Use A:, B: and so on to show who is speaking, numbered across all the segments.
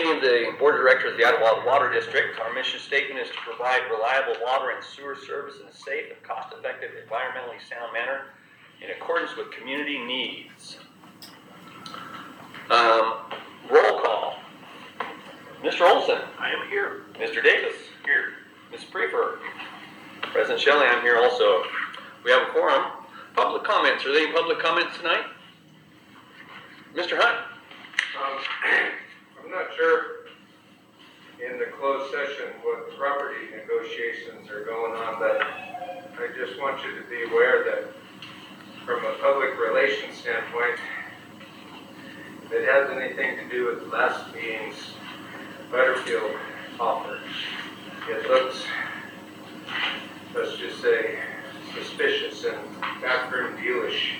A: me of the Board of Directors of the Idlewild Water District. Our mission statement is to provide reliable water and sewer service in a safe and cost-effective, environmentally sound manner in accordance with community needs. Roll call. Mr. Olson.
B: I am here.
A: Mr. Davis.
B: Here.
A: Ms. Prefer. President Shelley, I'm here also. We have a quorum. Public comments. Are there any public comments tonight? Mr. Hunt.
C: I'm not sure in the closed session what property negotiations are going on, but I just want you to be aware that from a public relations standpoint, if it has anything to do with last meeting's Butterfield offer, it looks, let's just say, suspicious and backroom dealish.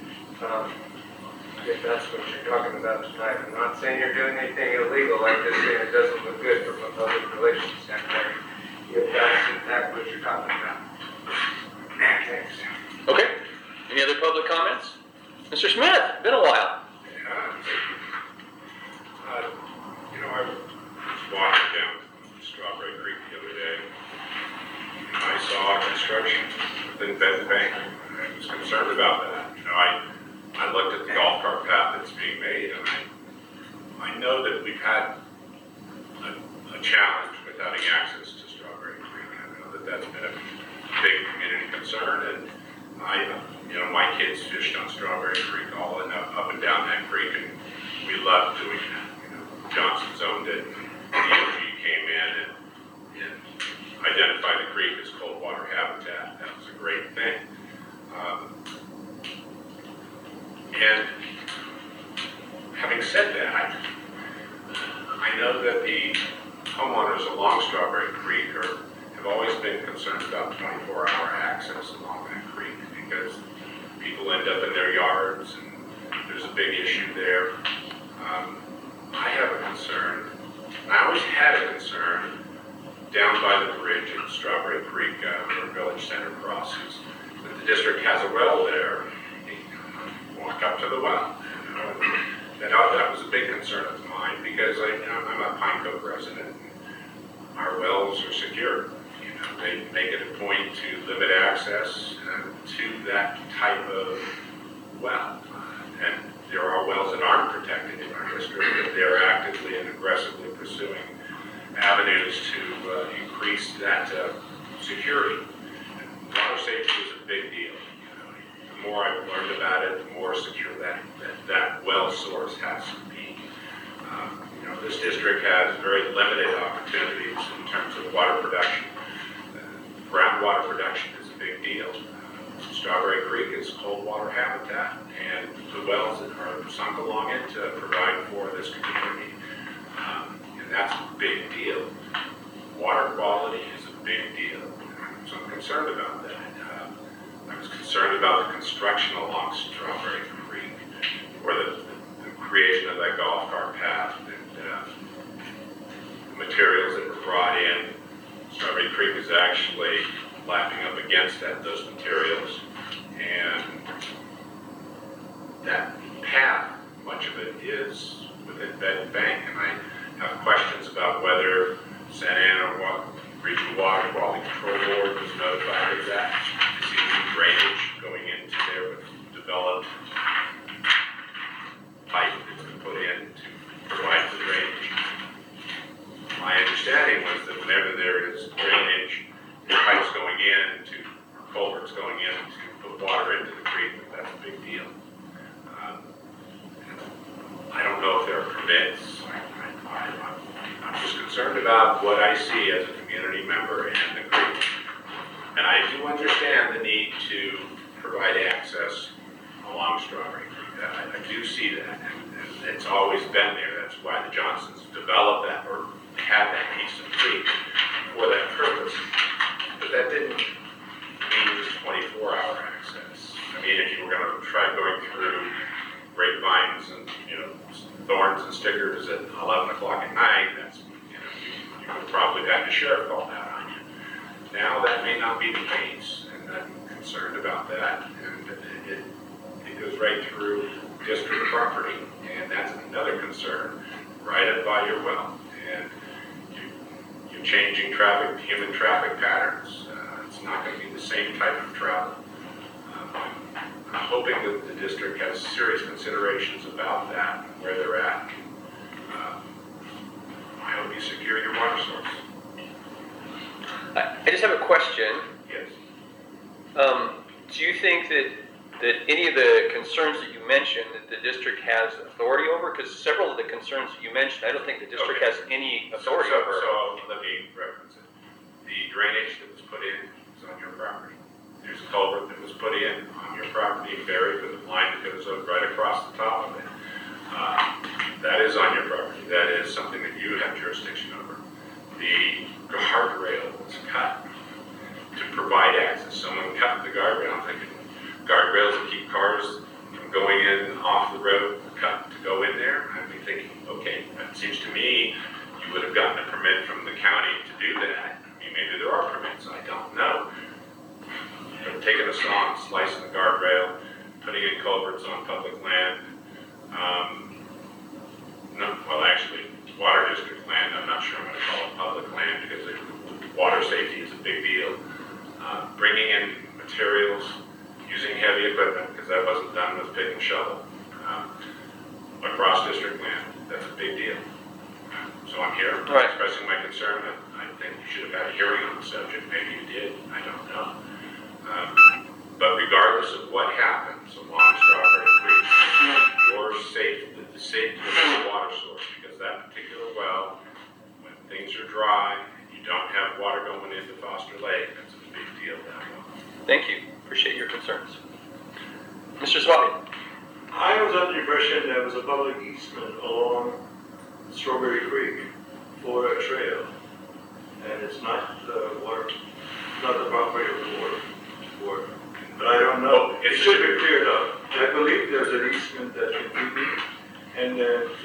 C: If that's what you're talking about tonight. I'm not saying you're doing anything illegal, I'm just saying it doesn't look good from a public relations standpoint, if that's in fact what you're talking about. Thanks.
A: Okay. Any other public comments? Mr. Smith, been a while.
B: I was walking down Strawberry Creek the other day, and I saw construction within Bed Bank. I was concerned about that. I looked at the golf cart path that's being made, and I know that we've had a challenge with having access to Strawberry Creek. I know that that's been a big community concern, and my kids fished on Strawberry Creek all up and down that creek, and we loved doing that. Johnson's owned it, and DOG came in and identified the creek as cold water habitat. That was a great thing. And having said that, I know that the homeowners along Strawberry Creek have always been concerned about 24-hour access along that creek because people end up in their yards and there's a big issue there. I have a concern, I always had a concern down by the bridge at Strawberry Creek where Village Center crosses, that the district has a well there. Walk up to the well. That was a big concern of mine because I'm a Pine Cove resident. Our wells are secure. They make it a point to limit access to that type of well. And there are wells that aren't protected in our district, but they're actively and aggressively pursuing avenues to increase that security. And water safety is a big deal. The more I've learned about it, the more secure that well source has to be. This district has very limited opportunities in terms of water production. Groundwater production is a big deal. Strawberry Creek is cold water habitat, and the wells that are sunk along it provide for this community. And that's a big deal. Water quality is a big deal. So I'm concerned about that. I was concerned about the construction along Strawberry Creek, or the creation of that golf cart path, and the materials that were brought in. Strawberry Creek is actually lapping up against those materials, and that path, much of it is within Bed Bank, and I have questions about whether Santa Ana Regional Water Quality Control Board was notified of that. I see new drainage going into there with developed pipe that's been put in to provide the drainage. My understanding was that whenever there is drainage, pipes going in or culverts going in to put water into the creek, that's a big deal. I don't know if there are permits. I'm just concerned about what I see as a community member in the creek. And I do understand the need to provide access along Strawberry Creek. I do see that, and it's always been there. That's why the Johnsons developed that or had that piece of creek for that purpose. But that didn't mean just 24-hour access. I mean, if you were going to try going through grapevines and thorns and stickers at 11 o'clock at night, that's you would probably have the sheriff call that on you. Now that may not be the case, and I'm concerned about that. And it goes right through district property, and that's another concern. right up by your well. And you're changing human traffic patterns. It's not going to be the same type of travel. I'm hoping that the district has serious considerations about that, and where they're at. I hope you secure your water source.
A: I just have a question.
B: Yes.
A: Do you think that any of the concerns that you mentioned that the district has authority over? Because several of the concerns that you mentioned, I don't think the district has any authority over.
B: So let me reference it. The drainage that was put in is on your property. There's a culvert that was put in on your property, buried with a line that goes right across the top of it. That is on your property. That is something that you have jurisdiction over. The guardrail was cut to provide access. Someone cut the guardrail. I'm thinking guardrails that keep cars from going in and off the road, cut to go in there. I'd be thinking, okay, it seems to me you would have gotten a permit from the county to do that. I mean, maybe there are permits, I don't know. But taking a saw and slicing the guardrail, putting in culverts on public land, actually, water district land, I'm not sure I'm going to call it public land because water safety is a big deal. Bringing in materials, using heavy equipment, because that wasn't done with pick and shovel. Across district land, that's a big deal. So I'm here expressing my concern that I think you should have had a hearing on the subject. Maybe you did, I don't know. But regardless of what happens along Strawberry Creek, the safety of the water source, because that particular well, when things are dry, and you don't have water going into Foster Lake, that's a big deal down there.
A: Thank you. Appreciate your concerns. Mr. Swami.
D: I was under the impression there was a public easement along Strawberry Creek for a trail, and it's not the property of the water board. But I don't know. It should be cleared up. I believe there's an easement that can be, and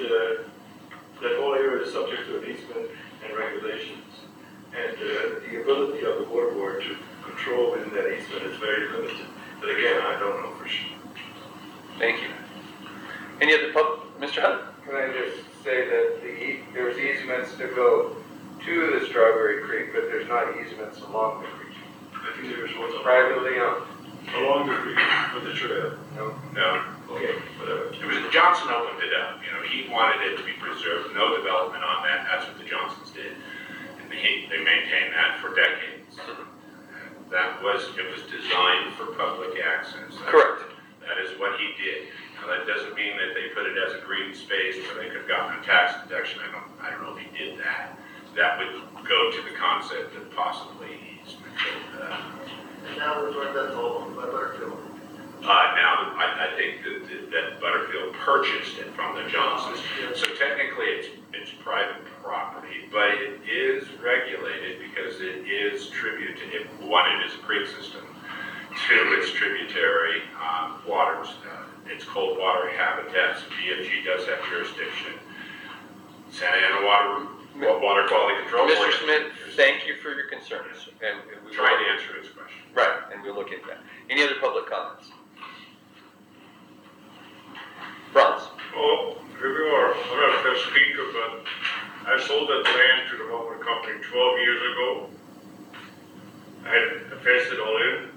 D: that whole area is subject to an easement and regulations. And the ability of the water board to control within that easement is very limited. But again, I don't know for sure.
A: Thank you. Any other Mr. Hunt?
C: Can I just say that there's easements to go to the Strawberry Creek, but there's not easements along the creek.
D: I think there's one
C: Privately owned.
D: along the creek for the trail.
B: No.
D: Okay, whatever.
B: It was Johnson opened it up. You know, he wanted it to be preserved. No development on that. That's what the Johnsons did, and they maintained that for decades. It was designed for public access.
A: Correct.
B: That is what he did. Now that doesn't mean that they put it as a green space where they could have gotten a tax deduction. I don't know if he did that. That would go to the concept of possibly easement.
E: And now we're doing that all by Butterfield.
B: Now, I think that Butterfield purchased it from the Johnsons. So technically it's private property, but it is regulated because it is tributary. One, it is a creek system. Two, it's tributary waters. It's cold water habitats. BFG does have jurisdiction. Santa Ana Water Quality Control Board.
A: Mr. Smith, thank you for your concerns. And we
B: Trying to answer his question.
A: Right, and we'll look into that. Any other public comments? Franz?
F: Oh, here we are. I'm not the speaker, but I sold that land to the Walmart company 12 years ago. I had fenced it all in.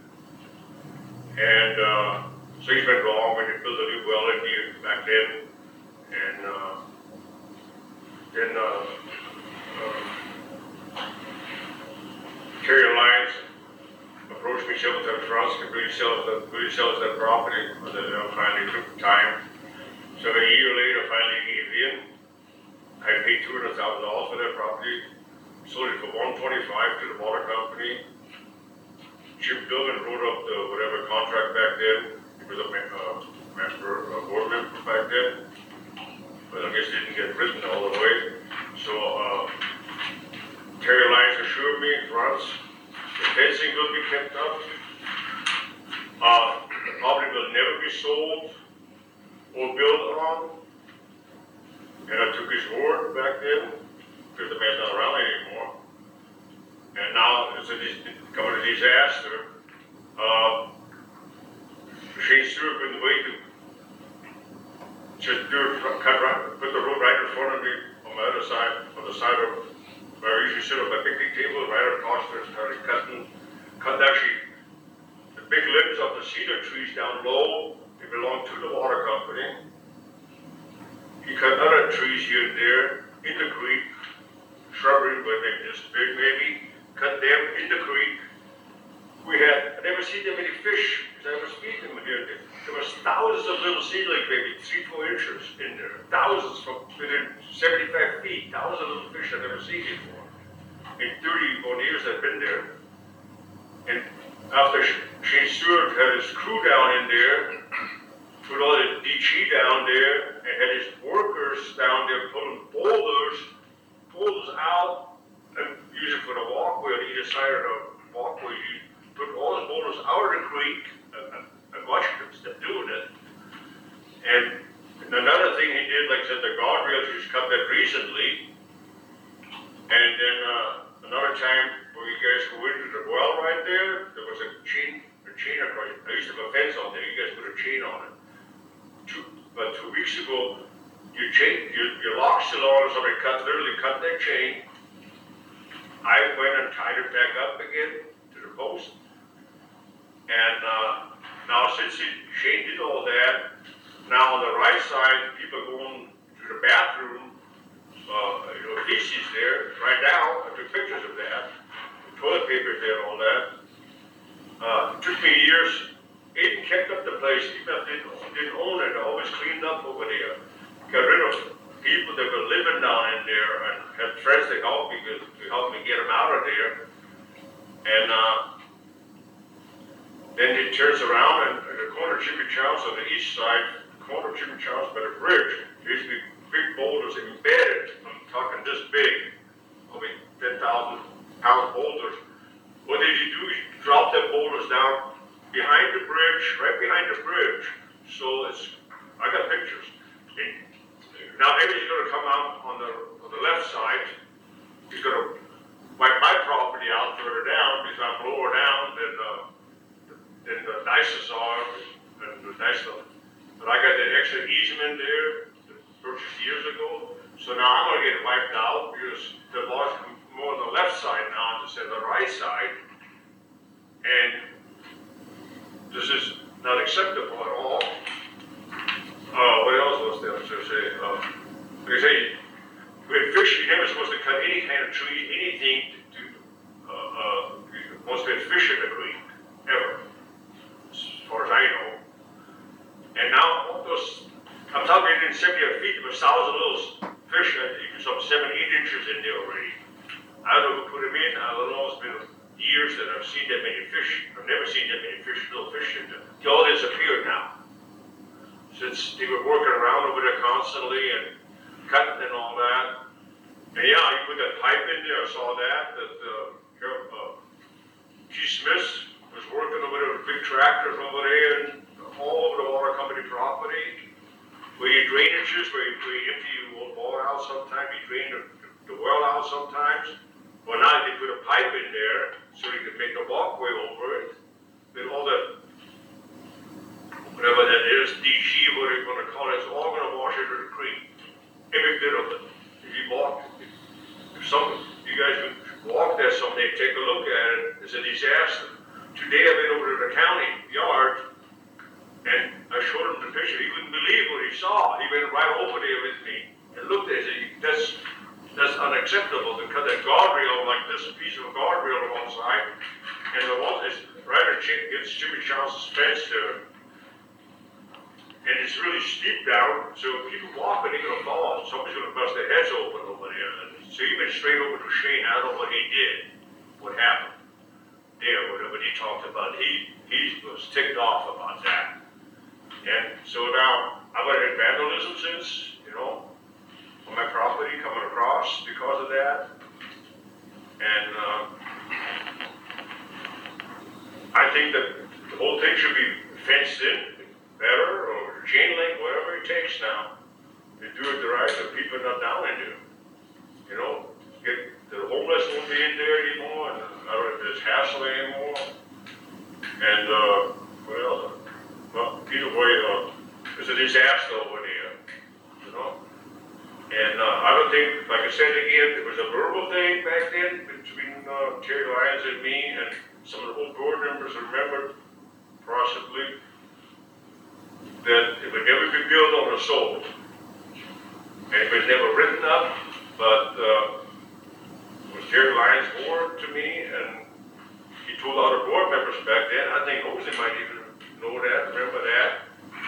F: And things went wrong when you built a new well in here back then. And then Terry Lyons approached me several times. Franz could really sell us that property. But then finally took time. So a year later, finally gave in. I paid $200,000 for that property. Sold it for $125 to the water company. Chip Dillon wrote up the whatever contract back then. He was a board member back then. But I guess it didn't get written all the way. So Terry Lyons assured me, Franz, the fencing will be kept up. The property will never be sold or built on. And I took his word back then, because the man's not around anymore. And now it's coming to disaster. Shane Stewart couldn't wait to just put the road right in front of me on my other side, on the side of where I usually sit on my picnic table, right across there, started cut actually the big limbs of the cedar trees down low. They belong to the water company. He cut other trees here and there in the creek, shrubbery, where they this big maybe, cut them in the creek. I never seen that many fish, because I was feeding them here. There was thousands of little seedlings, maybe 3-4 inches in there. Thousands from within 75 feet, thousands of little fish I've never seen before. In 31 years I've been there. And after Shane Stewart had his crew down in there, put all the DG down there, and had his workers down there pulling boulders out, and use it for the walkway on either side of the walkway. You put all those boulders out of the creek. I watched them doing it. And another thing he did, like I said, the guardrails, he's cut that recently. And then another time where you guys go into the well right there, there was a chain across. I used to have a fence on there. You guys put a chain on it. About 2 weeks ago, your lock's still on, somebody literally cut that chain. I went and tied it back up again to the post. And now since Shane did all that, now on the right side, people going to the bathroom, feces there. Right now, I took pictures of that. The toilet paper there and all that. It took me years. Aiden kept up the place, even if they didn't own it, always cleaned up over there. Got rid of people that were living down in there and had friends that helped me get them out of there. And then he turns around and the corner of Jimmy Chow's on the east side, corner of Jimmy Chow's by the bridge, there used to be big boulders embedded. I'm talking this big, probably 10,000-pound boulders. What did he do? He dropped the boulders down behind the bridge, right behind the bridge. So I got pictures. Now Eddie's gonna come out on the left side. He's gonna wipe my property out further down because I'm lower down than the nicest are and the nice stuff. But I got that extra easement there, purchased years ago. So now I'm gonna get it wiped out because the law's more on the left side now instead of the right side. And this is not acceptable at all. What else was there to say? Like I say, with fish, you're never supposed to cut any kind of tree, anything once there's fish in the creek, ever, as far as I know. And now, all those, I'm talking within 70 feet, there was 1,000 little fish, some 7-8 inches in there already. I don't know who put them in, I don't know, it's been years that I've seen that many fish. I've never seen that many little fish in there. They all disappeared now. Since they were working around over there constantly and cutting and all that. And yeah, you put that pipe in there, I saw that G. Smith was working over there with big tractors over there and all over the water company property. Where you drainages, where you empty your water out sometimes, you drain the well out sometimes. Well, now they put a pipe in there so you can make a walkway over it. With all the, whatever that is, DG, what you're going to call it, it's all going to wash into the creek. Every bit of it. If you walk, if you guys would walk there someday, take a look at it, it's a disaster. Today I've been over to the county yard, and I showed him the picture. He couldn't believe what he saw. He went right over there with me and looked at it. That's unacceptable to cut that guardrail like this piece of guardrail on one side, and the one is right against Jimmy Chow's fence there. And it's really steep down, so if people walk, they're gonna fall. Somebody's gonna bust their heads open over there. So he went straight over to Shane. I don't know what he did, what happened there, whatever he talked about. He was ticked off about that. And so now I've had vandalism since, on my property coming across because of that. And I think that the whole thing should be fenced in better or chain link, whatever it takes now. To do it the right so people are not down in there. The homeless won't be in there anymore, and I don't know if there's hassle anymore. And what else? Well, either way, it's a disaster over there. again, like I said again, it was a verbal thing back then between Terry Lyons and me, and some of the old board members remembered possibly that it would never be built on or sold. And it was never written up, but it was Terry Lyons' board to me, and he told other board members back then. I think Jose might even know that, remember that.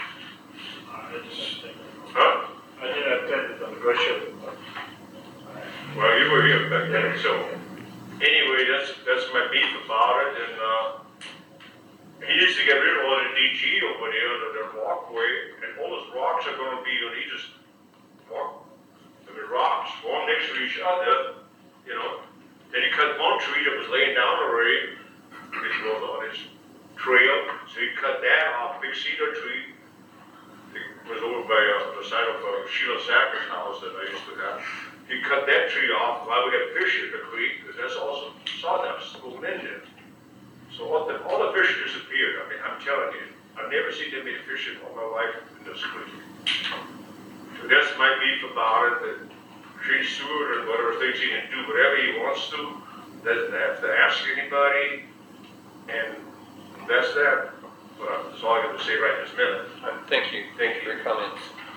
F: Huh?
D: I didn't attend the Russia.
F: Well, you were here back then, so anyway, that's my beef about it, and he needs to get rid of all the DG over there, the walkway, and all those rocks are gonna be on either walk. I mean, rocks, one next to each other, you know. Then he cut one tree that was laying down already, it was on his trail, so he cut that off, big cedar tree. It was over by the side of Sheila Sacker's house that I used to have. He cut that tree off while we had fish in the creek, because that's also sawdust going in there. So all the fish disappeared. I mean, I'm telling you, I've never seen them eat fish in all my life in this creek. So that's my beef about it, that Tree Stewart and whatever thinks he can do whatever he wants to, doesn't have to ask anybody, and that's that. But that's all I got to say right this minute.
A: Thank you for your comments.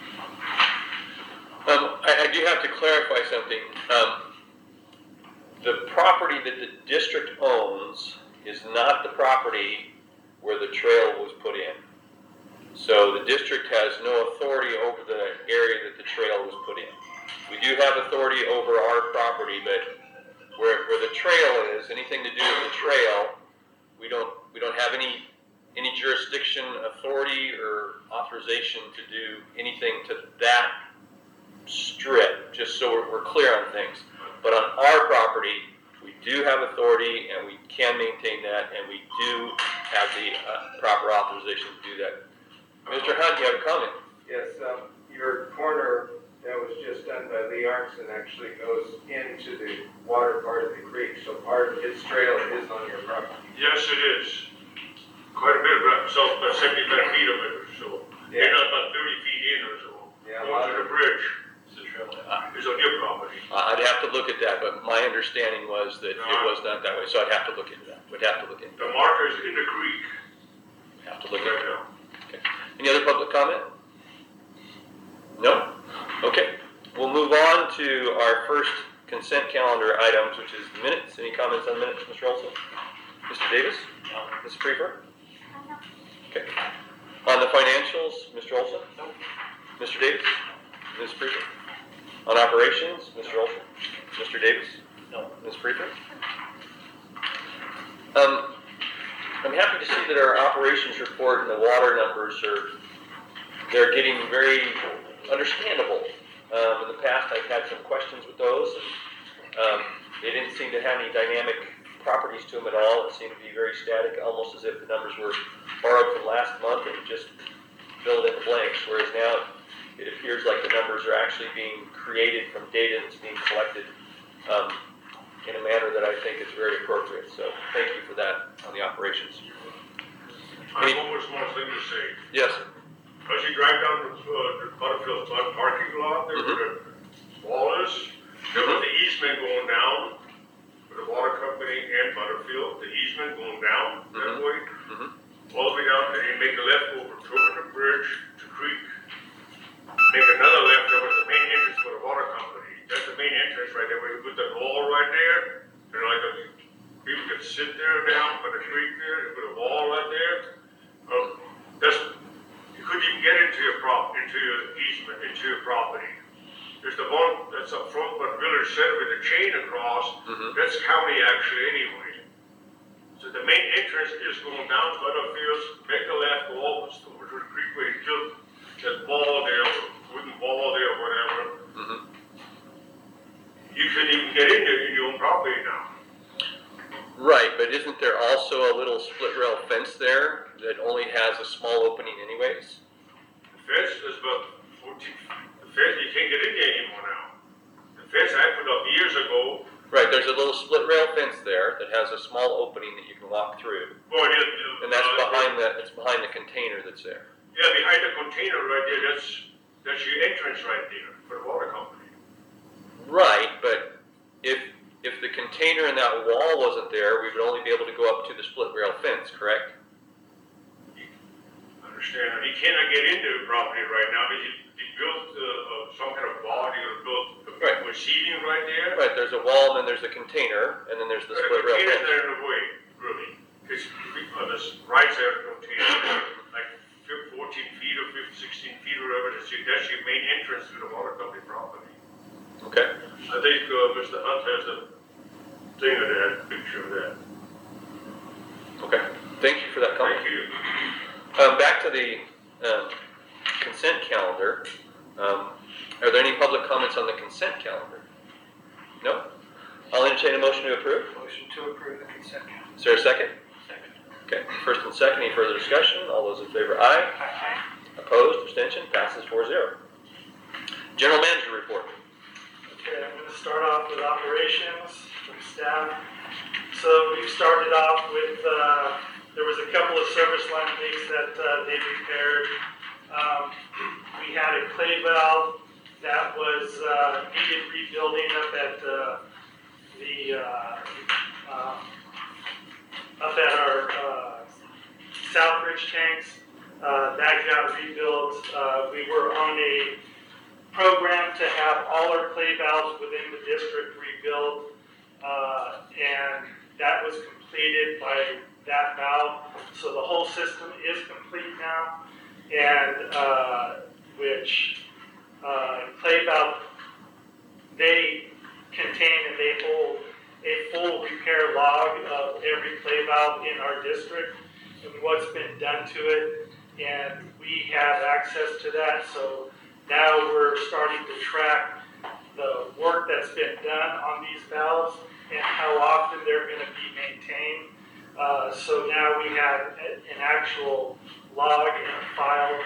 A: I do have to clarify something. The property that the district owns is not the property where the trail was put in. So the district has no authority over the area that the trail was put in. We do have authority over our property, but where the trail is, anything to do with the trail, we don't have any jurisdiction, authority, or authorization to do anything to that strip, just so we're clear on things. But on our property, we do have authority, and we can maintain that, and we do have the proper authorization to do that. Mr. Hunt, you have a comment?
C: Yes, your corner that was just done by Lee Arnson actually goes into the water part of the creek, so part of his trail is on your property.
F: Yes, it is. Quite a bit, about 75 feet of it or so.
C: Yeah.
F: You're not about 30 feet in or so.
C: Yeah,
F: Going to the bridge. It's on your property.
A: I'd have to look at that, but my understanding was that it was not that way, so I'd have to look into that. Would have to look into
F: The
A: it.
F: marker's in the creek
A: Have to look
F: right
A: into it.
F: now.
A: Okay. Any other public comment? No? Okay. We'll move on to our first consent calendar items, which is minutes. Any comments on minutes, Mr. Olson? Mr. Davis? Mrs. Prefer? Okay. On the financials, Mr. Olson? No. Mr. Davis? Ms. Prefer? On operations, Mr. Olson? Mr. Davis? No. Ms. Prefer? I'm happy to see that our operations report and the water numbers they're getting very understandable. In the past, I've had some questions with those, and they didn't seem to have any dynamic properties to them at all. It seemed to be very static, almost as if the numbers were borrowed from last month and just filled in the blanks, whereas now it appears like the numbers are actually being created from data that's being collected in a manner that I think is very appropriate. So thank you for that on the operations.
F: I have one more small thing to say.
A: Yes.
F: As you drive down the Butterfield parking lot, there where the wall is, there was the easement going down for the water company and Butterfield, the easement going down that way, all the way down, and you make a left over over the bridge to Creek. Make another left over the main entrance for the water company. That's the main entrance right there, where you put that wall right there. You know, like people can sit there down by the creek there, you put a wall right there. You couldn't even get into your easement, into your property. There's the one that's up front by the village center with the chain across. That's county actually anyway. So the main entrance is going down Butterfields, make a left, go over to the creek where you built that wall there, wooden wall there, or whatever. You couldn't even get in there in your own property now.
A: Right, but isn't there also a little split rail fence there that only has a small opening anyways?
F: The fence is about 14, the fence, you can't get in there anymore now. The fence I put up years ago.
A: Right, there's a little split rail fence there that has a small opening that you can walk through.
F: Well,
A: And that's behind the container that's there.
F: Yeah, behind the container right there, that's your entrance right there for the water company.
A: Right. container and that wall wasn't there, we would only be able to go up to the split rail fence, correct?
F: Understand, he cannot get into the property right now, but he built some kind of wall, he gonna build
A: Right.
F: with seating right there.
A: Right, there's a wall, and then there's the container, and then there's the
F: The
A: split rail
F: container's
A: fence.
F: not in the way, really, because on this right side of the container, like 14 feet or 16 feet or whatever, that's your main entrance to the water company property.
A: Okay,
F: I think Mr. Hunt has a thing of that, picture of that.
A: okay. Thank you for that comment.
F: Thank you.
A: Back to the consent calendar. Are there any public comments on the consent calendar? No? I'll entertain a motion to approve.
E: Motion to approve the consent calendar.
A: Is there a second?
E: Second.
A: Okay, first and second, any further discussion? All those in favor, aye.
E: Aye.
A: Opposed, abstention, passes 4-0. General manager report.
G: Okay, I'm going to start off with operations from staff. So we started off with, there was a couple of service line leaks that they repaired. We had a clay valve that was needed rebuilding up at our Southbridge tanks. That got rebuilt. We were on a program to have all our clay valves within the district rebuilt, and that was completed by that valve. So the whole system is complete now, and which clay valve, they contain and they hold a full repair log of every clay valve in our district and what's been done to it, and we have access to that. So now we're starting to track the work that's been done on these valves and how often they're going to be maintained. So now we have an actual log and a file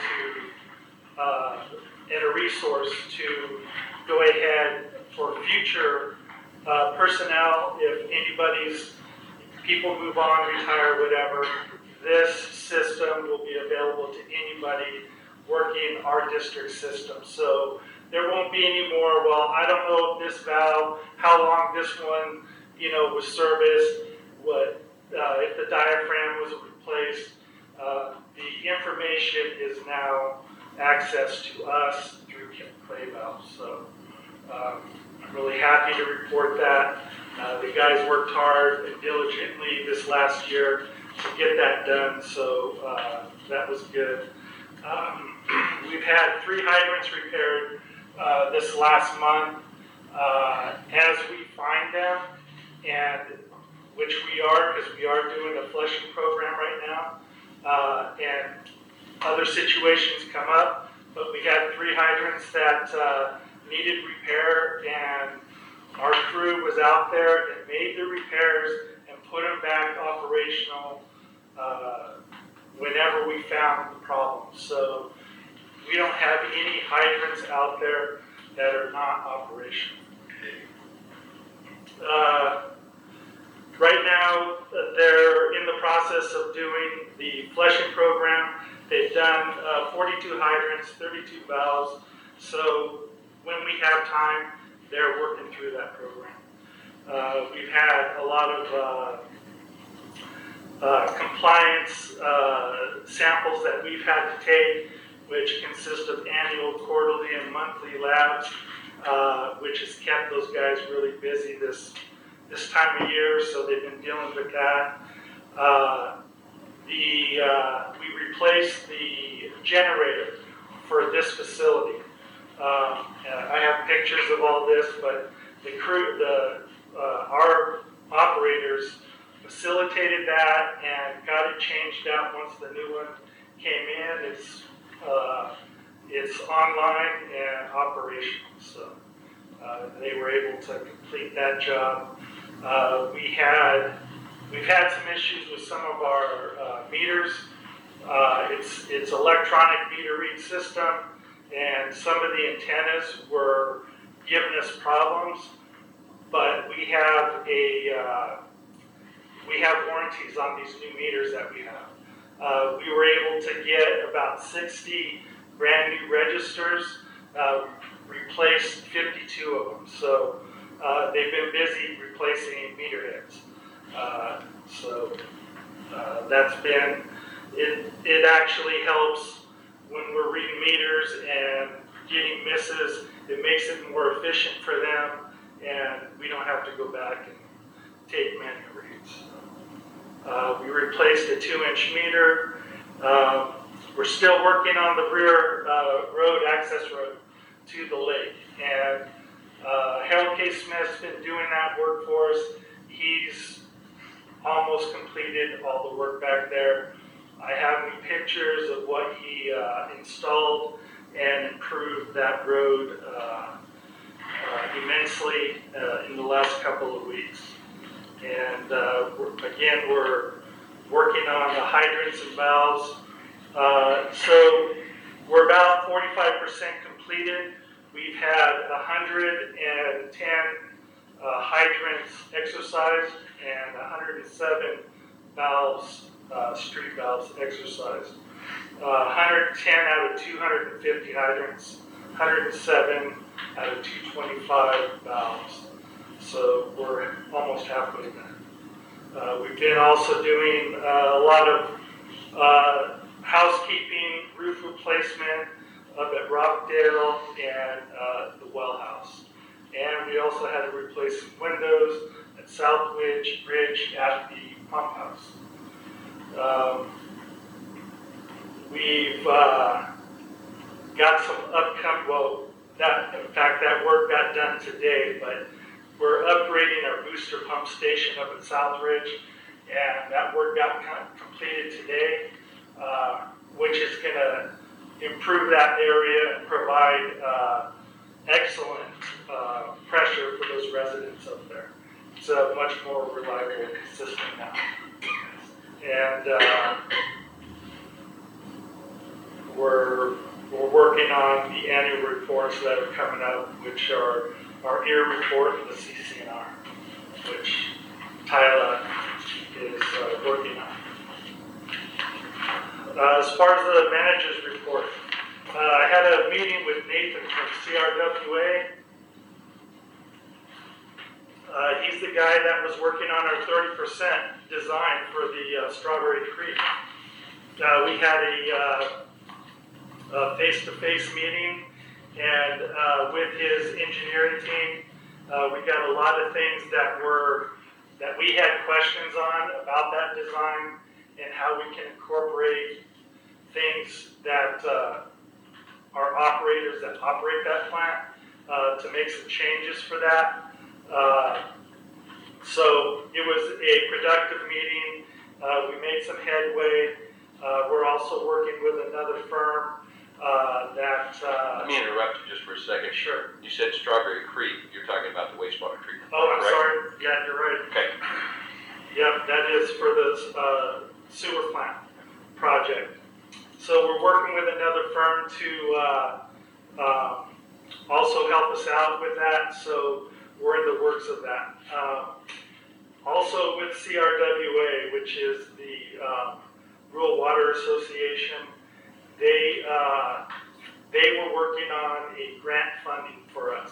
G: and a resource to go ahead for future personnel. If anybody's people move on, retire, whatever, this system will be available to anybody working our district system. So there won't be any more, well, I don't know if this valve, how long this one, was serviced, if the diaphragm was replaced. The information is now access to us through clay valves. So I'm really happy to report that. The guys worked hard and diligently this last year to get that done, so that was good. We've had 3 hydrants repaired this last month. As we find them, and which we are, because we are doing a flushing program right now, and other situations come up, but we had 3 hydrants that needed repair, and our crew was out there and made the repairs and put them back operational whenever we found the problem. So we don't have any hydrants out there that are not operational. Right now, they're in the process of doing the flushing program. They've done 42 hydrants, 32 valves. So when we have time, they're working through that program. We've had a lot of compliance samples that we've had to take, which consist of annual, quarterly, and monthly labs, which has kept those guys really busy this time of year, so they've been dealing with that. We replaced the generator for this facility. I have pictures of all this, but the crew, our operators facilitated that and got it changed out once the new one came in. It's online and operational, so they were able to complete that job. We've had some issues with some of our meters. It's electronic meter read system, and some of the antennas were giving us problems. But we have warranties on these new meters that we have. We were able to get about 60 brand new registers, replaced 52 of them. So they've been busy replacing meter heads. That's been, it actually helps when we're reading meters and getting misses. It makes it more efficient for them, and we don't have to go back and take manual reads. We replaced a 2-inch meter. We're still working on the rear road, access road to the lake. And Harold K. Smith's been doing that work for us. He's almost completed all the work back there. I have any pictures of what he installed and improved that road immensely in the last couple of weeks. And we're working on the hydrants and valves. So we're about 45% completed. We've had 110 hydrants exercised and 107 valves, street valves exercised. 110 out of 250 hydrants, 107 out of 225 valves. So we're almost halfway there. We've been also doing a lot of housekeeping, roof replacement up at Rockdale and the well house. And we also had to replace some windows at Southridge Ridge at the pump house. We've got some upcoming, that work got done today, but we're upgrading our booster pump station up at Southridge, and that work got completed today, which is going to improve that area and provide excellent pressure for those residents up there. It's a much more reliable system now. And we're working on the annual reports that are coming up, which are our EAR report and the CCNR, which Tyler is working on. As far as the manager's report, I had a meeting with Nathan from CRWA. He's the guy that was working on our 30% design for the Strawberry Creek. We had a face-to-face meeting, and with his engineering team, we got a lot of things that we had questions on about that design and how we can incorporate things that our operators that operate that plant to make some changes for that. So it was a productive meeting. We made some headway. We're also working with another firm that...
A: Let me interrupt you just for a second.
G: Sure.
A: You said Strawberry Creek. You're talking about the wastewater treatment.
G: Oh, I'm
A: right?
G: sorry. Yeah, you're right.
A: Okay.
G: Yep, that is for the sewer plant project. So we're working with another firm to also help us out with that. So we're in the works of that. Also with CRWA, which is the Rural Water Association, they were working on a grant funding for us.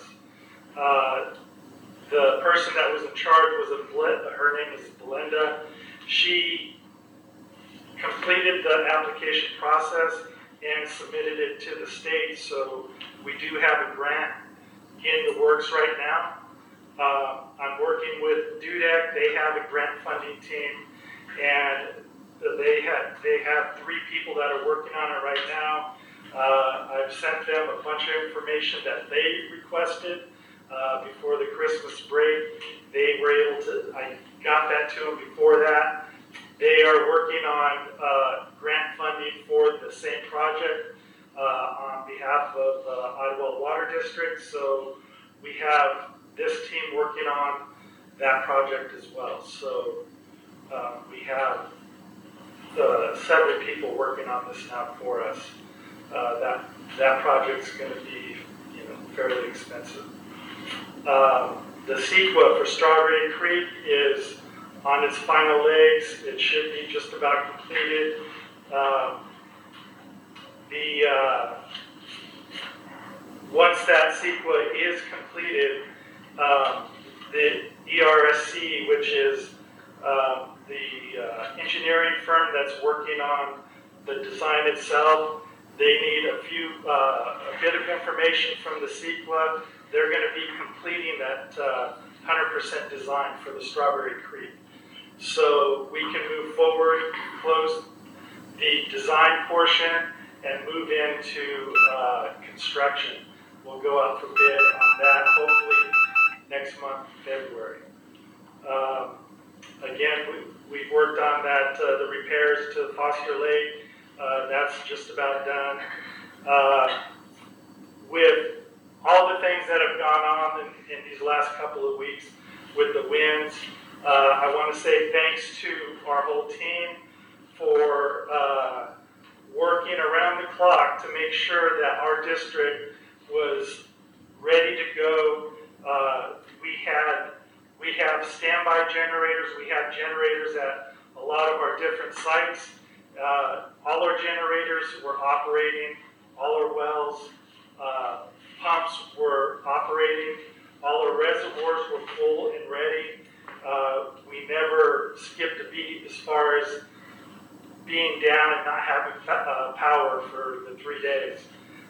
G: The person that was in charge her name is Belinda. She completed the application process and submitted it to the state. So we do have a grant in the works right now. I'm working with DUDEC. They have a grant funding team, and they have 3 people that are working on it right now. I've sent them a bunch of information that they requested before the Christmas break. They were able to, I got that to them before that. They are working on grant funding for the same project on behalf of Idlewild Water District. So we have this team working on that project as well. So we have several people working on this now for us. That project's going to be, fairly expensive. The CEQA for Strawberry Creek is on its final legs. It should be just about completed. Once that CEQA is completed, the ERSC, which is the engineering firm that's working on the design itself. They need a bit of information from the CEQA. They're going to be completing that 100% design for the Strawberry Creek. So we can move forward, close the design portion, and move into construction. We'll go out for bid on that hopefully next month, February. Again, we've worked on that, the repairs to Foster Lake. That's just about done. With all the things that have gone on in these last couple of weeks with the winds, I want to say thanks to our whole team for working around the clock to make sure that our district was ready to go. We have standby generators. We have generators at a lot of our different sites. All our generators were operating. All our wells, pumps were operating. All our reservoirs were full and ready. We never skipped a beat as far as being down and not having power for the 3 days.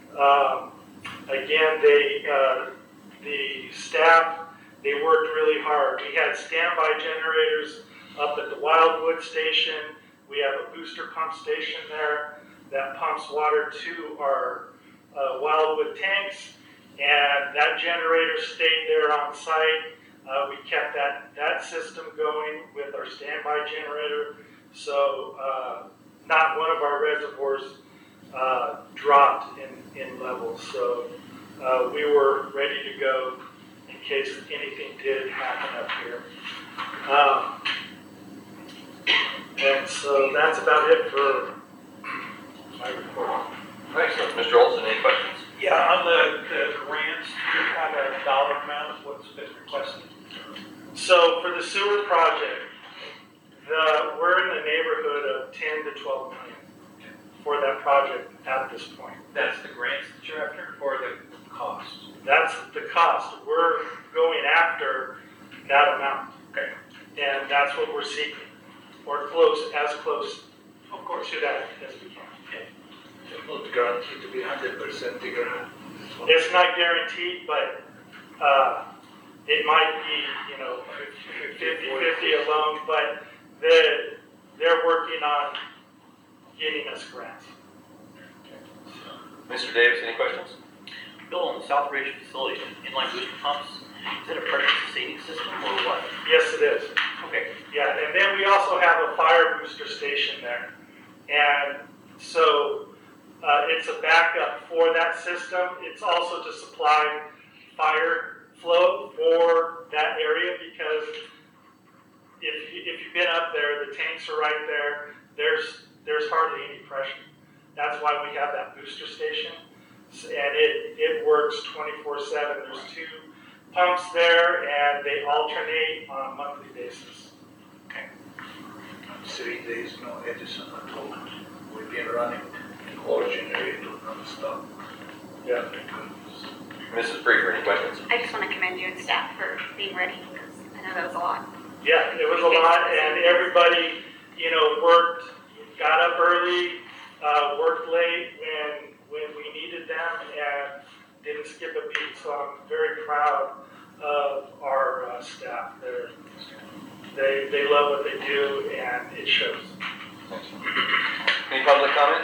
G: Again, the staff, they worked really hard. We had standby generators up at the Wildwood station. We have a booster pump station there that pumps water to our Wildwood tanks, and that generator stayed there on site. We kept that system going with our standby generator, so not one of our reservoirs dropped in levels. So we were ready to go in case anything did happen up here. And so that's about it for my report.
A: Excellent. Mr. Olson, any questions?
H: Yeah, on the grants, do you have a dollar amount of what's been requested?
G: So for the sewer project, we're in the neighborhood of 10 to 12 million for that project at this point.
H: That's the grants that you're after, or the cost?
G: That's the cost. We're going after that amount.
H: Okay.
G: And that's what we're seeking, or as close
H: Of course.
G: to that as we can.
D: Not guaranteed to be 100% the grant.
G: It's not guaranteed, but it might be, 50-50 a loan, but they're working on getting us grants.
A: Mr. Davis, any questions?
I: Bill, on the South Ridge facility, inline booster pumps, is it a pressure sustaining system or what?
G: Yes, it is.
I: Okay.
G: Yeah, and then we also have a fire booster station there. And so it's a backup for that system. It's also to supply fire flow for that area, because if you've been up there, the tanks are right there. There's hardly any pressure. That's why we have that booster station. And it works 24/7. There's 2 pumps there, and they alternate on a monthly basis.
D: 3 days, no Edison at all. We've been running an oil generator non-stop.
G: Yeah.
A: Mrs. Prefer, any questions?
J: I just want to commend you and staff for being ready, because I know that was a lot.
G: Yeah, it was a lot, and everybody, got up early, worked late when we needed them, and didn't skip a beat. So I'm very proud of our staff. They love what they do, and it shows.
A: Any public comment?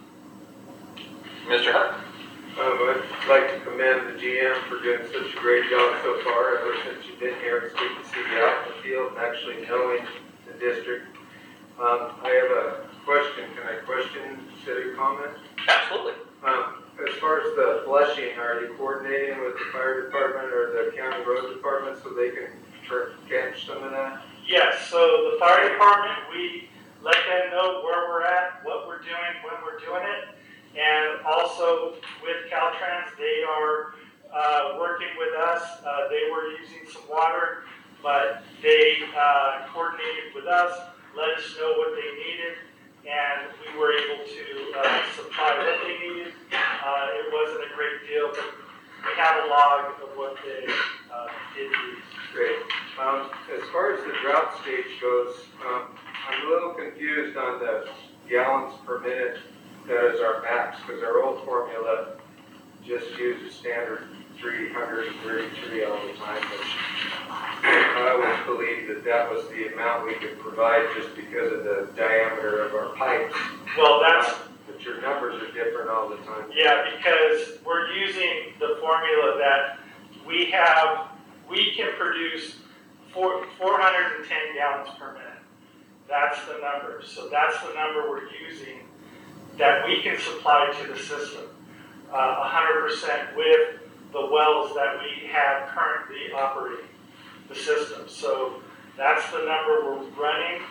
A: Mr. Hunt?
C: I'd like to commend the GM for doing such a great job so far ever since you've been here. It's good to see you out in the field and actually knowing the district. I have a question. Can I question city comment?
A: Absolutely.
C: As far as the flushing, are you coordinating with the fire department or the county road department so they can catch some of that?
G: Yes, so the fire department, we let them know where we're at, what we're doing, when we're doing it. And also with Caltrans, they are working with us. They were using some water, but they coordinated with us, let us know what they needed, and we were able to supply what they needed. It wasn't a great deal, but we have a log of what they did use.
C: Great. As far as the drought stage goes, I'm a little confused on the gallons per minute that is our max, because our old formula just used a standard 333 all the time, which I always believed that that was the amount we could provide just because of the diameter of our pipes.
G: Well, that's,
C: But your numbers are different all the time.
G: yeah, because we're using the formula that we can produce 410 gallons per minute. That's the number. So that's the number we're using that we can supply to the system, 100% with the wells that we have currently operating the system. So that's the number we're running.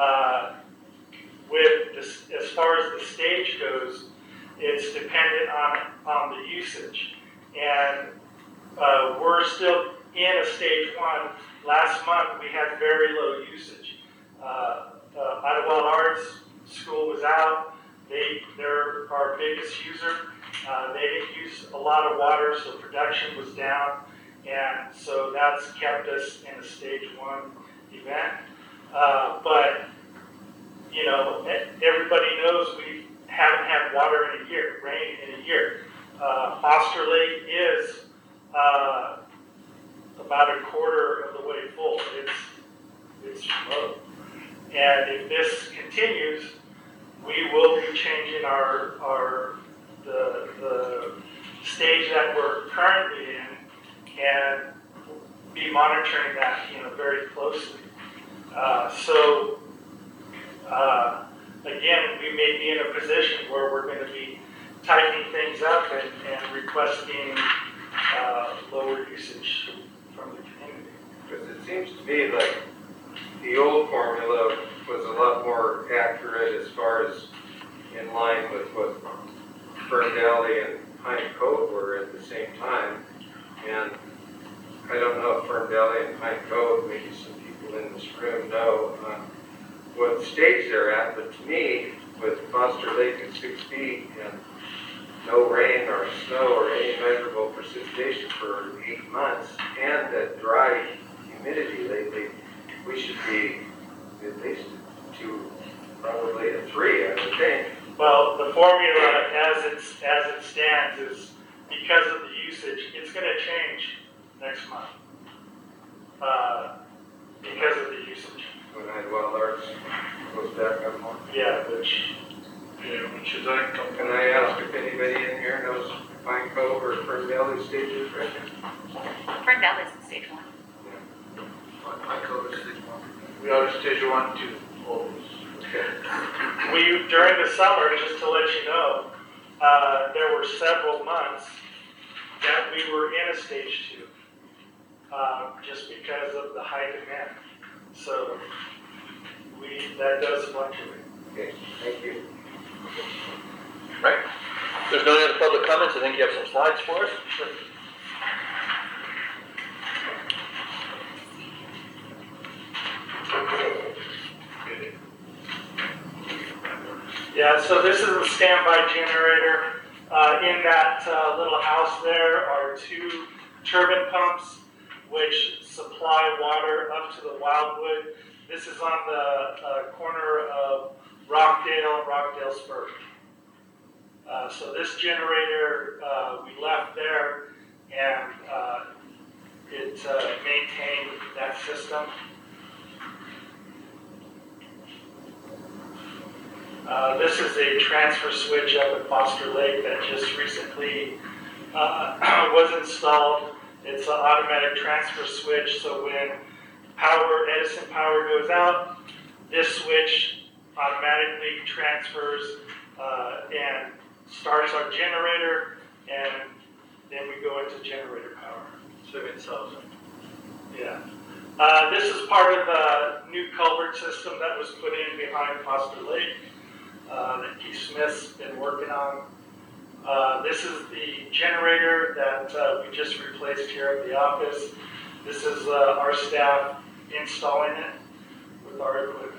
G: With this, as far as the stage goes, it's dependent on the usage. And we're still in a stage 1. Last month we had very low usage. Idlewild Arts School was out. They're our biggest user. They didn't use a lot of water, so production was down. And so that's kept us in a stage 1 event. But you know, everybody knows we haven't had water in a year, rain in a year. Foster Lake is about a quarter of the way full. It's low. And if this continues, we will be changing the stage that we're currently in and be monitoring that, you know, very closely. Again, we may be in a position where we're going to be tightening things up and requesting lower usage from the community.
C: Because it seems to me like the old formula was a lot more accurate as far as in line with what Ferndale and Pine Cove were at the same time. And I don't know if Ferndale and Pine Cove, maybe some people in this room know what stage they're at, but to me, with Foster Lake at 6 feet and no rain or snow or any measurable precipitation for 8 months, and that dry humidity lately, we should be at least 2, probably a 3, I would think.
G: Well, the formula as it stands is because of the usage, it's going to change next month because of the usage.
C: When Idlewild Arts goes back up more.
G: Yeah, which
D: Should that come?
C: Can I ask if anybody in here knows Pine Cove or Ferndale stages right now?
J: Ferndale is in stage 1.
E: I covered stage 1.
D: We are stage 1, 2, always.
G: we, during the summer, just to let you know, there were several months that we were in a stage 2, just because of the high demand. So that does fluctuate.
C: Okay, thank you.
A: Right? If there's no other public comments, I think you have some slides for us.
G: Yeah, so this is a standby generator. In that little house there are 2 turbine pumps which supply water up to the Wildwood. This is on the corner of Rockdale and Rockdale Spur. So this generator we left there, and it maintained that system. This is a transfer switch up at Foster Lake that just recently was installed. It's an automatic transfer switch, so when Edison power goes out, this switch automatically transfers and starts our generator, and then we go into generator power.
D: 7,000.
G: Yeah. This is part of the new culvert system that was put in behind Foster Lake that Keith Smith's been working on. This is the generator that we just replaced here at the office. This is our staff installing it with our equipment.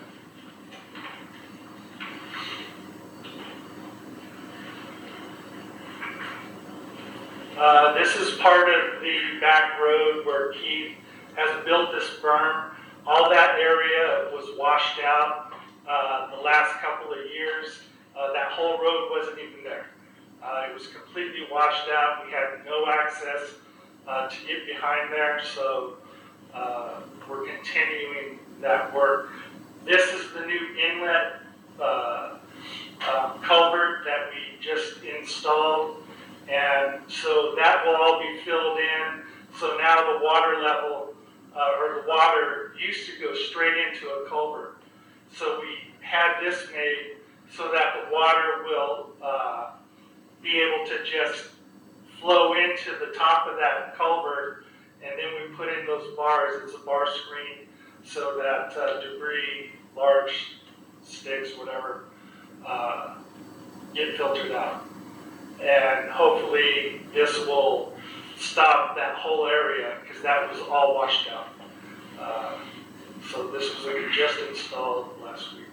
G: This is part of the back road where Keith has built this berm. All that area was washed out the last couple of years. That whole road wasn't even there. It was completely washed out. We had no access to get behind there, so we're continuing that work. This is the new inlet culvert that we just installed, and so that will all be filled in. So now the water level, or the water used to go straight into a culvert. So we had this made so that the water will be able to just flow into the top of that culvert, and then we put in those bars. It's a bar screen so that debris, large sticks, whatever, get filtered out. And hopefully this will stop that whole area, because that was all washed out. So this was just installed last week.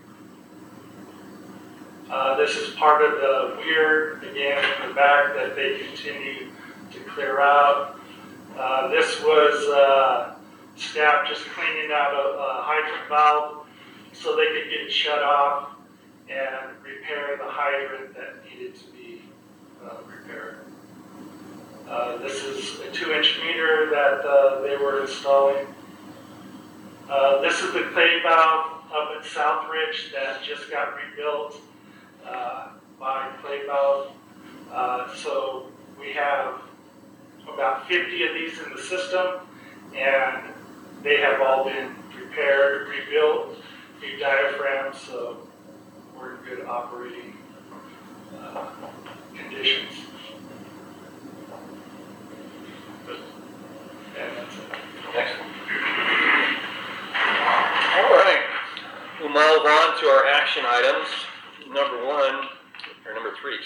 G: This is part of the weir, again, in the back that they continue to clear out. This was staff just cleaning out a hydrant valve so they could get it shut off and repair the hydrant that needed to be repaired. This is a 2-inch meter that they were installing. This is the clay valve up at Southridge that just got rebuilt by Clay Valve. So we have about 50 of these in the system, and they have all been repaired, rebuilt, new diaphragms, so we're in good operating conditions. And that's it.
A: Excellent. All right, we'll move on to our action items. Number 3,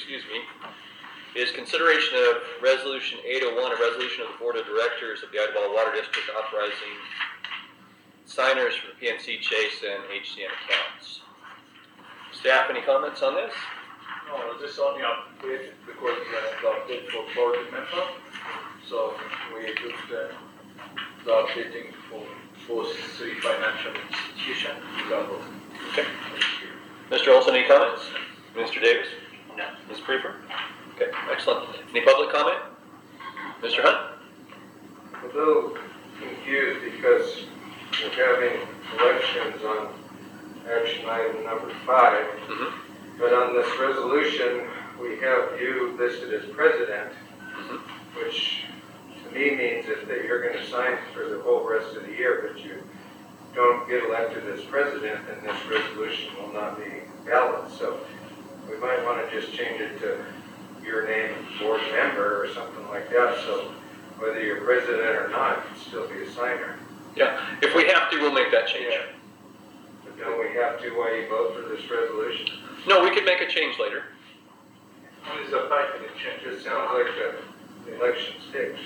A: is consideration of Resolution 801, a resolution of the Board of Directors of the Idlewild Water District authorizing signers for the PNC Chase and HCN accounts. Staff, any comments on this?
H: No, this only update because the update for board member. So we did the updating for both 3 financial institutions.
A: Okay. Mr. Olson, any comments? Mr. Davis?
I: No.
A: Ms. Prefer? Okay, excellent. Any public comment? Mr. Hunt?
C: A little confused because we're having elections on action item number 5.
A: Mm-hmm.
C: But on this resolution, we have you listed as president, which to me means that you're going to sign for the whole rest of the year, but you don't get elected as president, then this resolution will not be valid. So we might want to just change it to your name, board member, or something like that. So whether you're president or not, you can still be a signer.
A: Yeah, if we have to, we'll make that change.
C: Yeah. But don't we have to while you vote for this resolution?
A: No, we could make a change later.
H: What is the title? It changes.
C: It sounds like the election sticks.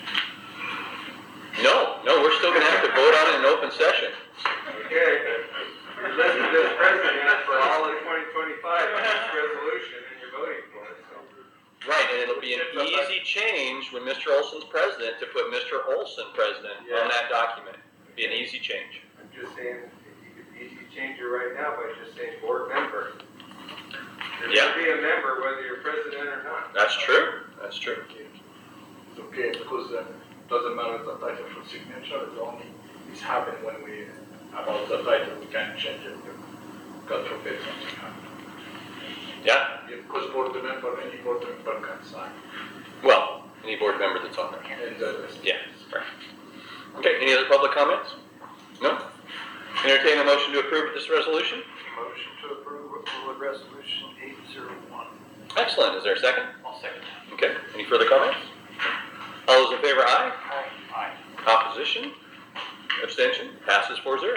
A: No, we're still going to have to vote on it in open session.
C: Okay, you're listed as president for all of 2025 on this resolution, and you're voting for it, so.
A: Right, and it'll be an easy change when Mr. Olson's president to put Mr. Olson president on that document. It'd be an easy change.
C: I'm just saying, you could easily change it right now by just saying board member. There
A: Yeah.
C: should be a member whether you're president or not.
A: That's true. That's true.
H: It's okay because it doesn't matter the title for signature. It's happened when we about the title we can change it. God forbid something happens.
A: Yeah.
H: Because board member, any board member can sign.
A: Well, any board member that's on there.
H: And the rest.
A: Yeah, right. Okay, any other public comments? No? Entertain a motion to approve this resolution?
H: Motion to approve resolution 801.
A: Excellent. Is there a second?
I: I'll second.
A: Okay, any further comments? All those in favor, aye?
I: Aye.
A: Opposition? Abstention? Passes 4-0.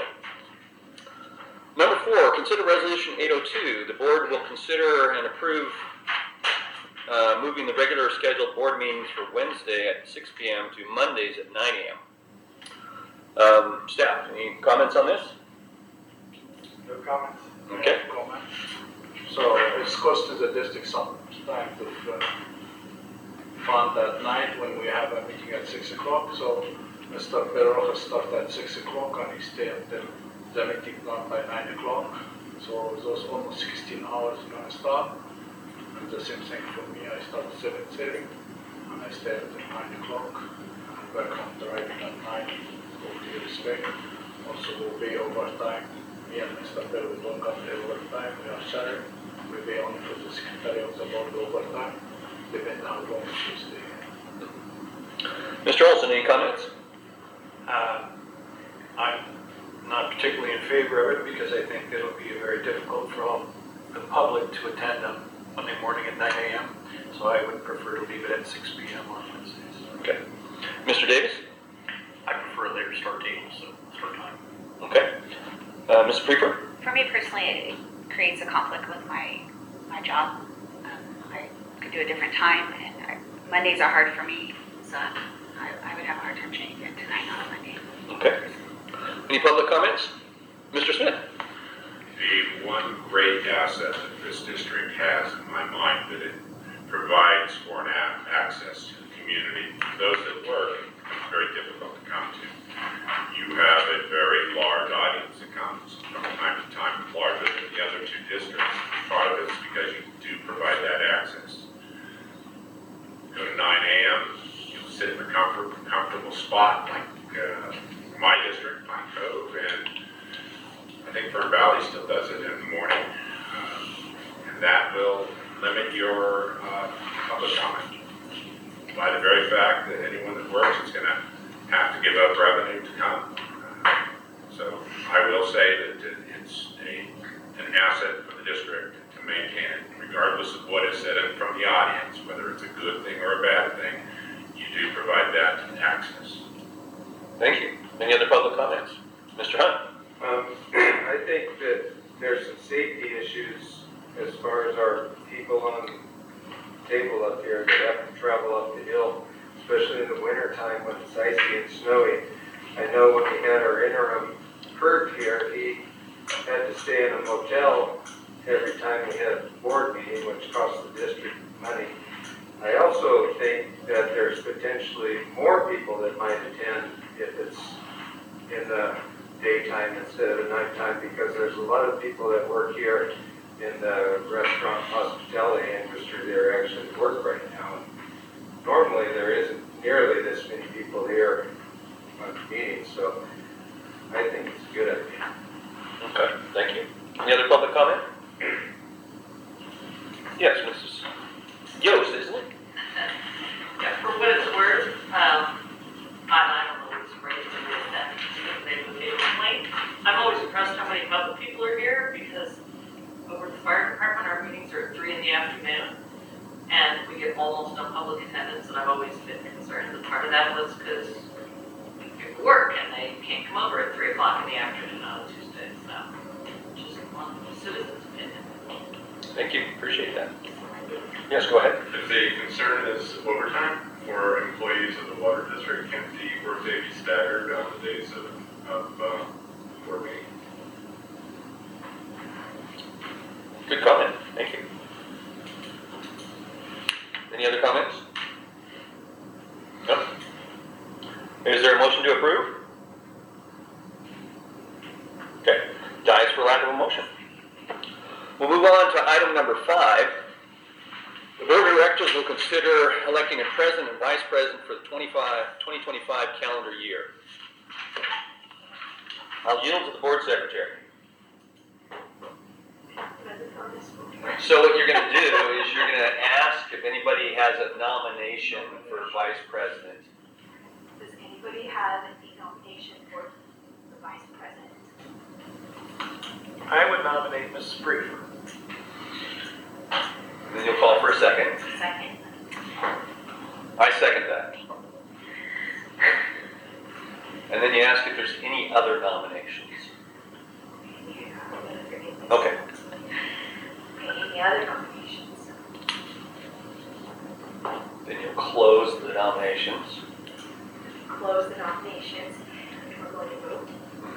A: Number 4, consider resolution 802. The board will consider and approve moving the regular scheduled board meetings for Wednesday at 6 p.m. to Mondays at 9 a.m. Staff, any comments on this?
H: No comments?
A: Okay.
H: No comments. So it's cost to the district some time to fund at night when we have a meeting at 6 o'clock. So Mr. Pedroja starts at 6 o'clock and he stays until the meeting done by 9 o'clock. So those almost 16 hours non-stop. And the same thing for me. I start at 7:30 and I stay until 9 o'clock. And back home driving at 9. With due respect. Also we'll pay overtime. Me and Mr. Pedro, we don't got the overtime. We are sharing. We pay only for the secretary of the board overtime. Depending on how long you stay.
A: Mr. Olson, any comments?
K: I'm not particularly in favor of it because I think it'll be very difficult for all the public to attend on Monday morning at 9 a.m. So I would prefer to leave it at 6 p.m. on Wednesdays.
A: Okay. Mr. Davis?
I: I prefer a later start date, so start time.
A: Okay. Ms. Prefer?
J: For me personally, it creates a conflict with my job. I could do a different time, and Mondays are hard for me, so I would have a hard time changing it to 9 on a Monday.
A: Okay. Any public comments? Mr. Smith?
B: The one great asset that this district has in my mind that it provides for an access to the community. Those that work, it's very difficult to come to. You have a very large audience that comes from time to time, larger than the other two districts. Part of it is because you do provide that access. Go to 9 a.m., you'll sit in a comfortable spot like my district, Pine Cove, and I think Fern Valley still does it in the morning. And that will limit your public comment. By the very fact that anyone that works is going to have to give up revenue to come. So I will say that it's an asset for the district to maintain it, regardless of what is said from the audience, whether it's a good thing or a bad thing, you do provide that access.
A: Thank you. Any other public comments? Mr. Hunt?
C: I think that there's some safety issues as far as our people on the table up here that have to travel up the hill, especially in the winter time when it's icy and snowy. I know when we had our interim Kurt here, he had to stay in a motel every time we had a board meeting, which cost the district money. I also think that there's potentially more people that might attend if it's in the daytime instead of the nighttime, because there's a lot of people that work here in the restaurant hospitality industry that are actually at work right now. Normally there isn't nearly this many people here on the meeting, so I think it's a good idea.
A: Okay, thank you. Any other public comment? Yes, Mrs. Yost, isn't it?
L: Yeah, for what it's worth, I don't know what's great to do with that complaint. I'm always impressed how many public people are here because over at the fire department, our meetings are at 3 in the afternoon and we get almost no public attendance, and I've always been concerned that part of that was because people work and they can't come over at 3 o'clock in the afternoon on a Tuesday, so just one citizen's opinion.
A: Thank you, appreciate that. Yes, go ahead.
M: If the concern is overtime for employees of the water district, can the workday be staggered on the days of board meeting?
A: Good comment, thank you. Any other comments? No? Is there a motion to approve? Okay, dies for lack of a motion. We'll move on to item number 5. The board of directors will consider electing a president and vice president for the 2025 calendar year. I'll yield to the board secretary. So what you're going to do is you're going to ask if anybody has a nomination for vice president.
J: Does anybody have a nomination for the vice president?
K: I would nominate Mrs. Prefer.
A: Then you'll call for a second.
J: Second.
A: I second that. And then you ask if there's any other nominations. Okay.
J: Any other nominations?
A: Then you'll close the nominations.
J: Close the nominations, and we're going to vote.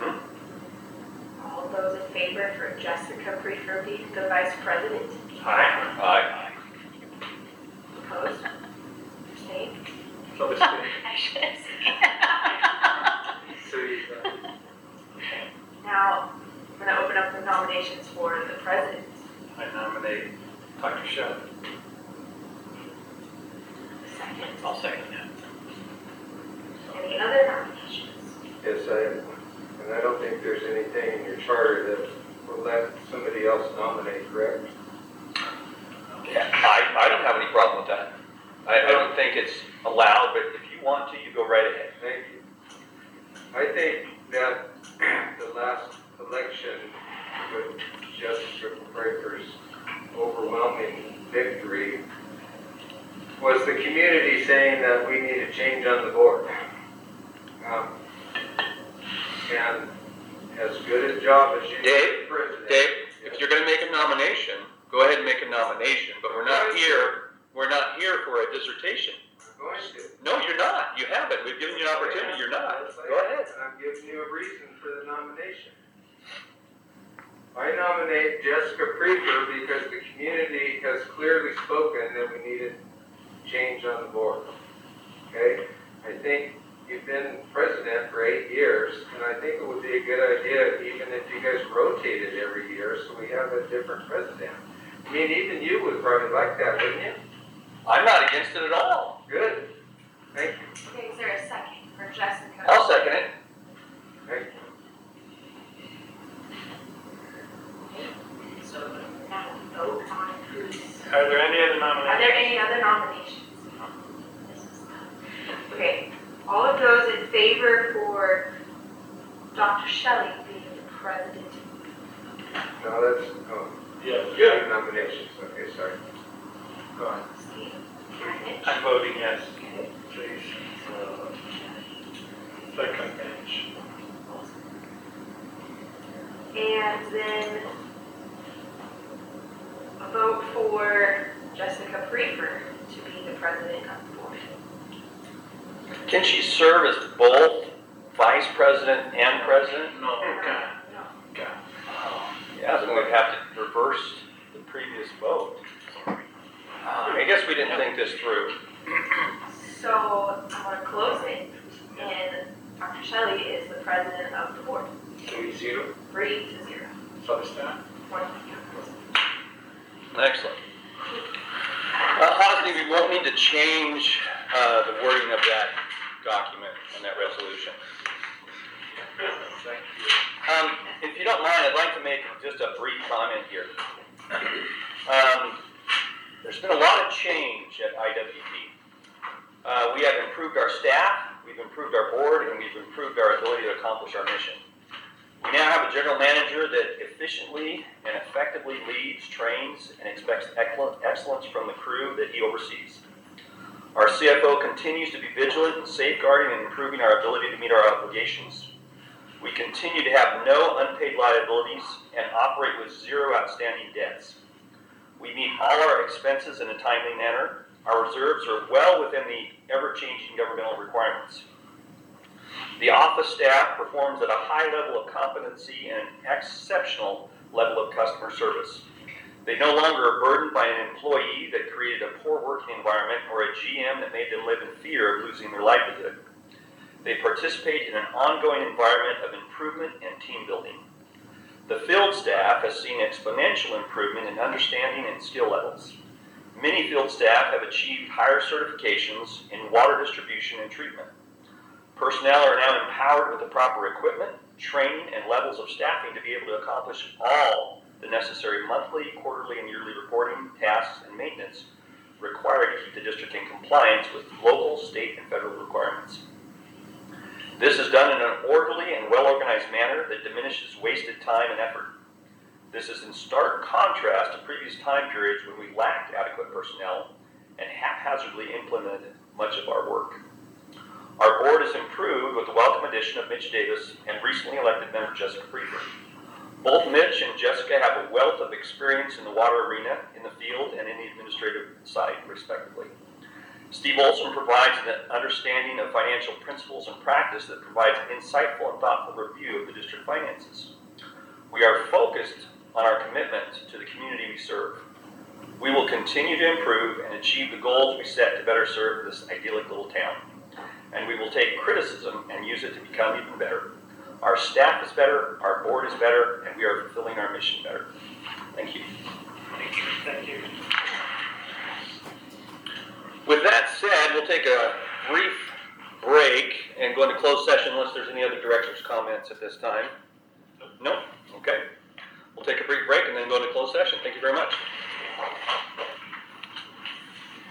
J: All those in favor for Jessica Prefer being the vice president?
A: Aye. Aye.
J: Opposed?
H: Obviously.
J: I should have seen.
C: So you,
N: Now, I'm gonna open up the nominations for the president.
K: I nominate Dr. Shelley.
N: Second.
I: I'll second that.
N: Any other nominations?
C: yes, and I don't think there's anything in your charter that will let somebody else nominate, correct?
A: Yeah, I don't have any problem with that. I don't think it's allowed, but if you want to, you go right ahead.
C: Thank you. I think that the last election with Jessica Pfeiffer's overwhelming victory was the community saying that we need a change on the board. And as good a job as you
A: Dave,
C: did, President.
A: Dave, if you're gonna make a nomination, go ahead and make a nomination, but we're not here for a dissertation.
C: I'm going to.
A: No, you're not. You haven't. We've given you an opportunity. You're not.
C: Yes, I
A: Go
C: am.
A: ahead.
C: And I'm giving you a reason for the nomination. I nominate Jessica Prefer because the community has clearly spoken that we needed change on the board. Okay? I think you've been president for 8 years, and I think it would be a good idea even if you guys rotated every year so we have a different president. I mean, even you would probably like that, wouldn't you?
A: I'm not against it at all.
C: Good. Thank you.
N: Okay, is there a second for Jessica?
A: I'll second it.
C: Thank you.
N: So now vote on who's.
K: Are there any other
N: Are
K: nominations?
N: there any other nominations? Okay, all of those in favor for Dr. Shelley being the president?
C: No, that's,
K: Yeah.
C: nominations. Okay, sorry.
K: Go on.
N: Steve? Mitch?
K: I'm voting yes.
N: Okay.
K: Please. Second bench.
N: And then a vote for Jessica Prefer to be the president of the board.
A: Can she serve as both vice president and president?
K: No, God.
N: No.
K: God.
A: Yeah, then we'd have to reverse the previous vote. I guess we didn't think this through.
N: So I'm going to close it, and Dr. Shelley is the president of the board.
C: 3-0.
N: 3-0.
K: Understand?
N: One.
A: Excellent. Honestly, we won't need to change the wording of that document and that resolution.
K: Thank you.
A: If you don't mind, I'd like to make just a brief comment here. There's been a lot of change at IWP. We have improved our staff, we've improved our board, and we've improved our ability to accomplish our mission. We now have a general manager that efficiently and effectively leads, trains, and expects excellence from the crew that he oversees. Our CFO continues to be vigilant in safeguarding and improving our ability to meet our obligations. We continue to have no unpaid liabilities and operate with 0 outstanding debts. We meet all our expenses in a timely manner. Our reserves are well within the ever-changing governmental requirements. The office staff performs at a high level of competency and an exceptional level of customer service. They no longer are burdened by an employee that created a poor working environment or a GM that made them live in fear of losing their livelihood. They participate in an ongoing environment of improvement and team building. The field staff has seen exponential improvement in understanding and skill levels. Many field staff have achieved higher certifications in water distribution and treatment. Personnel are now empowered with the proper equipment, training, and levels of staffing to be able to accomplish all the necessary monthly, quarterly, and yearly reporting, tasks, and maintenance required to keep the district in compliance with local, state, and federal requirements. This is done in an orderly and well-organized manner that diminishes wasted time and effort. This is in stark contrast to previous time periods when we lacked adequate personnel and haphazardly implemented much of our work. Our board has improved with the welcome addition of Mitch Davis and recently elected member Jessica Prefer. Both Mitch and Jessica have a wealth of experience in the water arena, in the field, and in the administrative side, respectively. Steve Olson provides an understanding of financial principles and practice that provides insightful and thoughtful review of the district finances. We are focused on our commitment to the community we serve. We will continue to improve and achieve the goals we set to better serve this idyllic little town.
O: and we will take criticism and use it to become even better. Our staff is better, our board is better, and we are fulfilling our mission better. Thank you.
G: Thank you.
O: With that said, we'll take a brief break and go into closed session unless there's any other director's comments at this time. No? Okay.